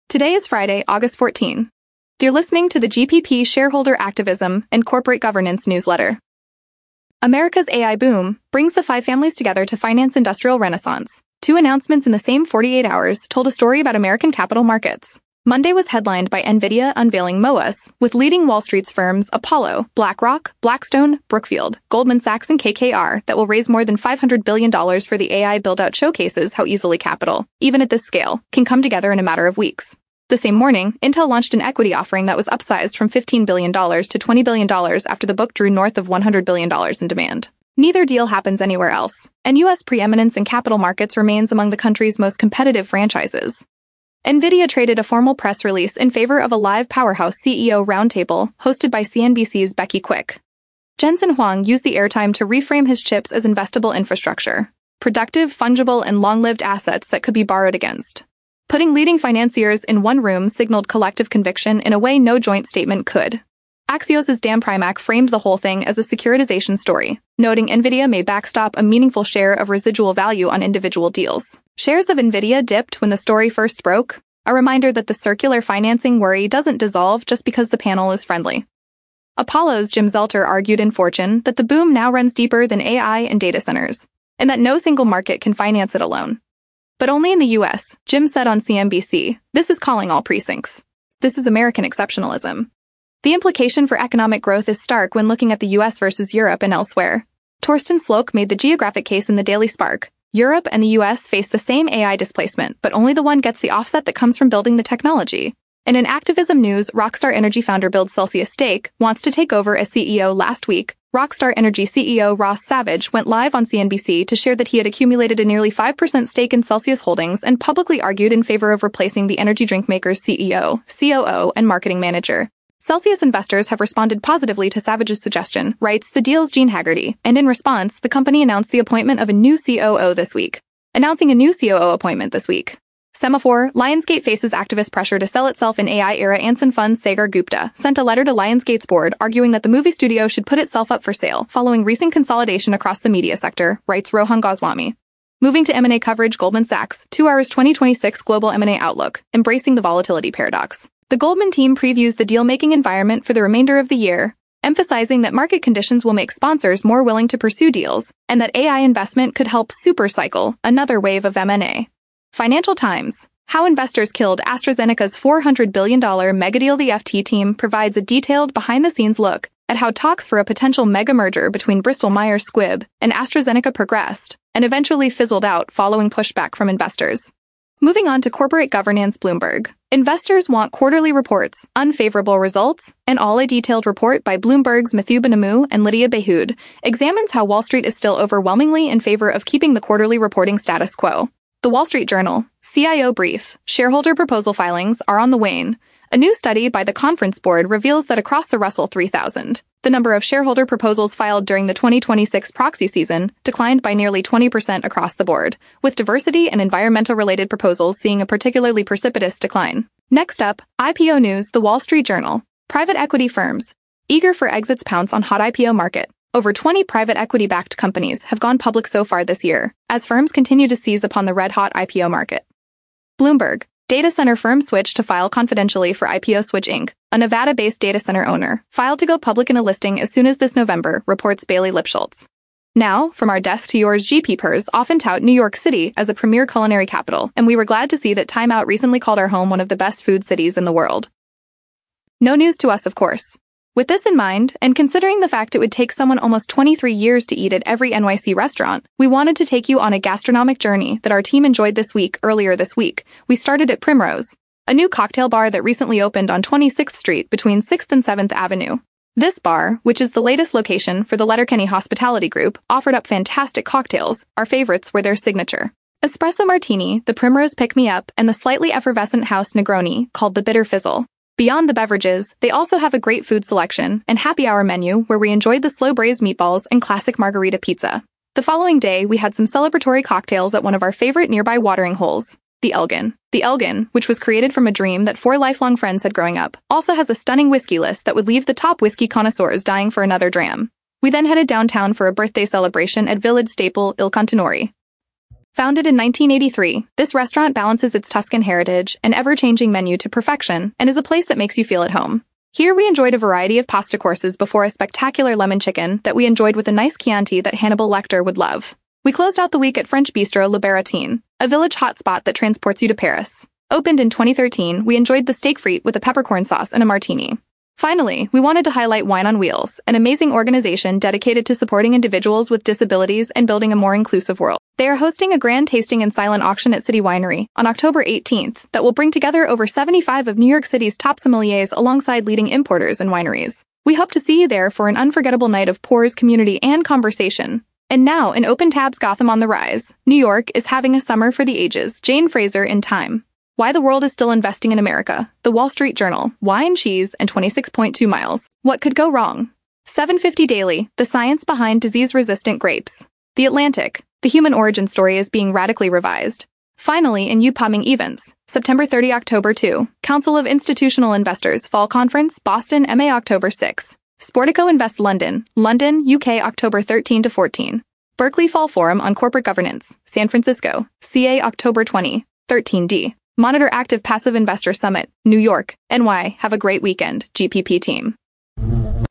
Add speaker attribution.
Speaker 1: Today is Friday, August 14. You're listening to the GPP Shareholder Activism and Corporate Governance newsletter. America's AI boom brings the five families together to finance industrial renaissance. Two announcements in the same 48 hours told a story about American capital markets. Monday was headlined by NVIDIA unveiling MOAS, with leading Wall Street's firms Apollo, BlackRock, Blackstone, Brookfield, Goldman Sachs, and KKR that will raise more than $500 billion for the AI build-out showcases how easily capital, even at this scale, can come together in a matter of weeks. The same morning, Intel launched an equity offering that was upsized from $15 billion to $20 billion after the book drew north of $100 billion in demand. Neither deal happens anywhere else, and U.S. preeminence in capital markets remains among the country's most competitive franchises. NVIDIA traded a formal press release in favor of a live Powerhouse CEO roundtable hosted by CNBC's Becky Quick. Jensen Huang used the airtime to reframe his chips as investable infrastructure, productive, fungible, and long-lived assets that could be borrowed against. Putting leading financiers in one room signaled collective conviction in a way no joint statement could. Axios' Dan Primack framed the whole thing as a securitization story, noting NVIDIA may backstop a meaningful share of residual value on individual deals. Shares of NVIDIA dipped when the story first broke, a reminder that the circular financing worry doesn't dissolve just because the panel is friendly. Apollo's Jim Zelter argued in Fortune that the boom now runs deeper than AI and data centers, and that no single market can finance it alone. But only in the U.S., Jim said on CNBC, "This is calling all precincts. This is American exceptionalism." The implication for economic growth is stark when looking at the U.S. versus Europe and elsewhere. Torsten Slok made the geographic case in the Daily Spark. Europe and the U.S. face the same AI displacement, but only the one gets the offset that comes from building the technology. And in activism news, Rockstar Energy founder Bill Celsius Stake wants to take over as CEO last week. Rockstar Energy CEO Ross Savage went live on CNBC to share that he had accumulated a nearly 5% stake in Celsius Holdings and publicly argued in favor of replacing the energy drink maker's CEO, COO, and marketing manager. Celsius investors have responded positively to Savage's suggestion, writes The Deal's Gene Haggerty, and in response, the company announced the appointment of a new COO this week. Announcing a new COO appointment this week. Semaphore, Lionsgate faces activist pressure to sell itself in AI-era Anson Fund's Sagar Gupta, sent a letter to Lionsgate's board arguing that the movie studio should put itself up for sale following recent consolidation across the media sector, writes Rohan Goswami. Moving to M&A coverage, Goldman Sachs, 2 Hours 2026 Global M&A Outlook, Embracing the Volatility Paradox. The Goldman team previews the deal-making environment for the remainder of the year, emphasizing that market conditions will make sponsors more willing to pursue deals, and that AI investment could help supercycle another wave of M&A. Financial Times. How investors killed AstraZeneca's $400 billion megadeal. The FT team provides a detailed behind-the-scenes look at how talks for a potential mega-merger between Bristol-Myers Squibb and AstraZeneca progressed and eventually fizzled out following pushback from investors. Moving on to corporate governance, Bloomberg. Investors want quarterly reports, unfavorable results, and all. A detailed report by Bloomberg's Matthew Benamu and Lydia Behoud examines how Wall Street is still overwhelmingly in favor of keeping the quarterly reporting status quo. The Wall Street Journal. CIO brief. Shareholder proposal filings are on the wane. A new study by the Conference Board reveals that across the Russell 3000, the number of shareholder proposals filed during the 2026 proxy season declined by nearly 20% across the board, with diversity and environmental-related proposals seeing a particularly precipitous decline. Next up, IPO news. The Wall Street Journal. Private equity firms. Eager for exits pounce on hot IPO market. Over 20 private equity-backed companies have gone public so far this year, as firms continue to seize upon the red-hot IPO market. Bloomberg. Data center firm Switch to file confidentially for IPO. Switch Inc., a Nevada-based data center owner, filed to go public in a listing as soon as this November, reports Bailey Lipschultz. Now, from our desk to yours, GPPers often tout New York City as a premier culinary capital, and we were glad to see that Time Out recently called our home one of the best food cities in the world. No news to us, of course. With this in mind, and considering the fact it would take someone almost 23 years to eat at every NYC restaurant, we wanted to take you on a gastronomic journey that our team enjoyed this week. Earlier this week, we started at Primrose, a new cocktail bar that recently opened on 26th Street between 6th and 7th Avenue. This bar, which is the latest location for the Letterkenny Hospitality Group, offered up fantastic cocktails. Our favorites were their signature espresso martini, the Primrose pick-me-up, and the slightly effervescent house Negroni, called the Bitter Fizzle. Beyond the beverages, they also have a great food selection and happy hour menu where we enjoyed the slow braised meatballs and classic margarita pizza. The following day, we had some celebratory cocktails at one of our favorite nearby watering holes, the Elgin. The Elgin, which was created from a dream that 4 lifelong friends had growing up, also has a stunning whiskey list that would leave the top whiskey connoisseurs dying for another dram. We then headed downtown for a birthday celebration at village staple Il Continore. Founded in 1983, this restaurant balances its Tuscan heritage and ever-changing menu to perfection and is a place that makes you feel at home. Here we enjoyed a variety of pasta courses before a spectacular lemon chicken that we enjoyed with a nice Chianti that Hannibal Lecter would love. We closed out the week at French Bistro Le Baratine, a village hotspot that transports you to Paris. Opened in 2013, we enjoyed the steak frite with a peppercorn sauce and a martini. Finally, we wanted to highlight Wine on Wheels, an amazing organization dedicated to supporting individuals with disabilities and building a more inclusive world. They are hosting a grand tasting and silent auction at City Winery on October 18th that will bring together over 75 of New York City's top sommeliers alongside leading importers and wineries. We hope to see you there for an unforgettable night of pours, community, and conversation. And now, in Open Tabs Gotham on the Rise, New York is having a summer for the ages. Jane Fraser in Time. Why the World is Still Investing in America, The Wall Street Journal, Wine, Cheese, and 26.2 Miles. What Could Go Wrong? 750 Daily, The Science Behind Disease-Resistant Grapes. The Atlantic, The Human Origin Story is being radically revised. Finally, in upcoming events, September 30, October 2, Council of Institutional Investors Fall Conference, Boston, MA October 6. Sportico Invest London, London, UK October 13 to 14. Berkeley Fall Forum on Corporate Governance, San Francisco, CA October 20, 13D. Monitor Active Passive Investor Summit, New York, NY. Have a great weekend, GPP team.